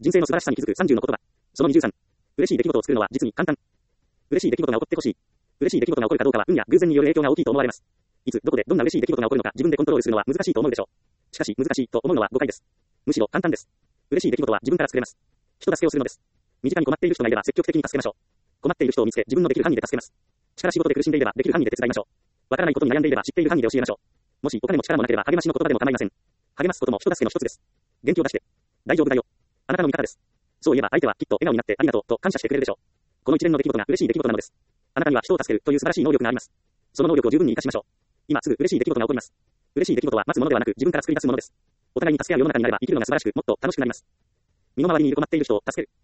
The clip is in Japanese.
人生の素晴らしさに気づく30の言葉。その23。嬉しい出来事を作るのは実に簡単。嬉しい出来事が起こってほしい。嬉しい出来事が起こるかどうかは運や偶然による影響が大きいと思われます。いつ、どこで、どんな嬉しい出来事が起こるのか自分でコントロールするのは難しいと思うでしょう。しかし、難しいと思うのは誤解です。むしろ簡単です。嬉しい出来事は自分から作れます。人助けをするのです。身近に困っている人がいれば積極的に助けましょう。困っている人を見つけ、自分のできる範囲で助けます。力仕事で苦しんでいればできる範囲で手伝いましょう。わからないことに悩んでいれば知っている範囲で教えましょう。もしお金も力もなければ励ましの言葉でも構いません。励ますことも人助けの一つです。元気を出して。大丈夫だよ。あなたの味方です。そう言えば相手はきっと笑顔になってありがとうと感謝してくれるでしょう。この一連の出来事が嬉しい出来事なのです。あなたには人を助けるという素晴らしい能力があります。その能力を十分に活かしましょう。今すぐ嬉しい出来事が起こります。嬉しい出来事は待つものではなく自分から作り出すものです。お互いに助け合う世の中になれば生きるのが素晴らしくもっと楽しくなります。身の回りにいる困っている人を助ける。